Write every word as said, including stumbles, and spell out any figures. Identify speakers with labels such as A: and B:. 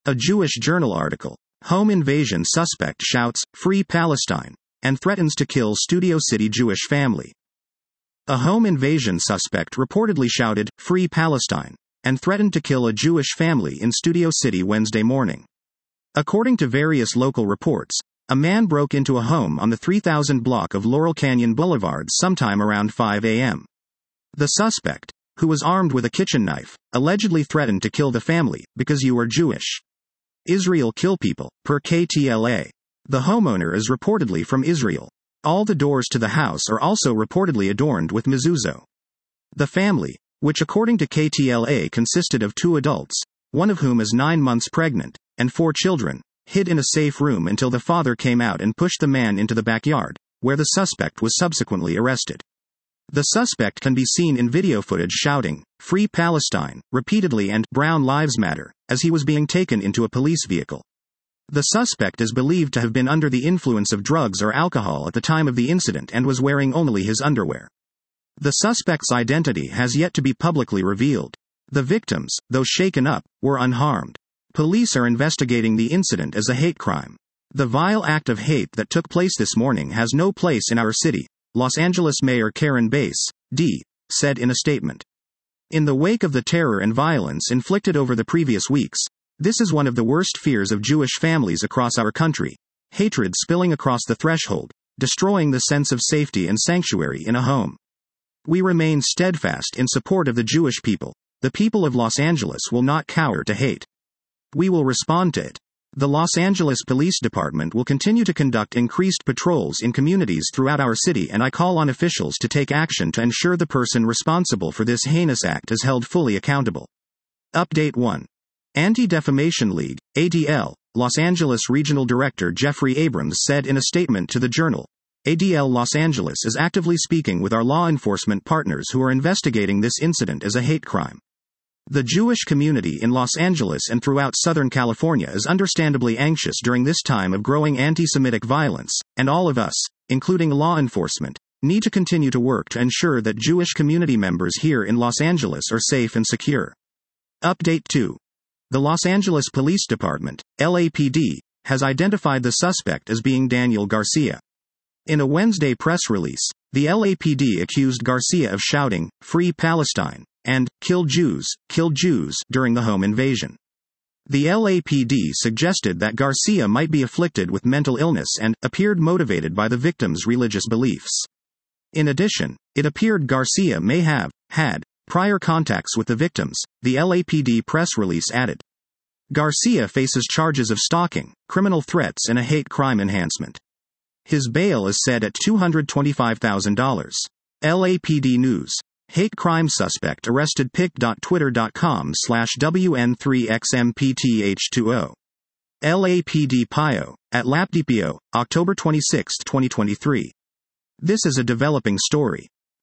A: A Jewish Journal article. Home invasion suspect shouts, "Free Palestine," and threatens to kill Studio City Jewish family. A home invasion suspect reportedly shouted, "Free Palestine," and threatened to kill a Jewish family in Studio City Wednesday morning. According to various local reports, a man broke into a home on the three thousand block of Laurel Canyon Boulevard sometime around five a m The suspect, who was armed with a kitchen knife, allegedly threatened to kill the family, "because you are Jewish. Israel kill people," per K T L A. The homeowner is reportedly from Israel. All the doors to the house are also reportedly adorned with mezuzot. The family, which according to K T L A consisted of two adults, one of whom is nine months pregnant, and four children, hid in a safe room until the father came out and pushed the man into the backyard, where the suspect was subsequently arrested. The suspect can be seen in video footage shouting, "Free Palestine," repeatedly and "Brown Lives Matter," as he was being taken into a police vehicle. The suspect is believed to have been under the influence of drugs or alcohol at the time of the incident and was wearing only his underwear. The suspect's identity has yet to be publicly revealed. The victims, though shaken up, were unharmed. Police are investigating the incident as a hate crime. "The vile act of hate that took place this morning has no place in our city," Los Angeles Mayor Karen Bass, D., said in a statement. In the wake of the terror and violence inflicted over the previous weeks, this is one of the worst fears of Jewish families across our country: hatred spilling across the threshold, destroying the sense of safety and sanctuary in a home. We remain steadfast in support of the Jewish people. The people of Los Angeles will not cower to hate. We will respond to it. The Los Angeles Police Department will continue to conduct increased patrols in communities throughout our city, and I call on officials to take action to ensure the person responsible for this heinous act is held fully accountable. Update one. Anti-Defamation League, A D L, Los Angeles Regional Director Jeffrey Abrams said in a statement to the Journal, "A D L Los Angeles is actively speaking with our law enforcement partners who are investigating this incident as a hate crime. The Jewish community in Los Angeles and throughout Southern California is understandably anxious during this time of growing anti-Semitic violence, and all of us, including law enforcement, need to continue to work to ensure that Jewish community members here in Los Angeles are safe and secure." Update two. The Los Angeles Police Department, L A P D, has identified the suspect as being Daniel Garcia. In a Wednesday press release, the L A P D accused Garcia of shouting, "Free Palestine," and "Kill Jews, kill Jews" during the home invasion. The L A P D suggested that Garcia might be afflicted with mental illness and appeared motivated by the victim's religious beliefs. In addition, it appeared Garcia may have had prior contacts with the victims, the L A P D press release added. Garcia faces charges of stalking, criminal threats, and a hate crime enhancement. His bail is set at two hundred twenty-five thousand dollars. L A P D News. Hate crime suspect arrested pic dot twitter dot com slash W N three X M P T H two O. L A P D Pio, at Lapdipio, October twenty-sixth, twenty twenty-three. This is a developing story.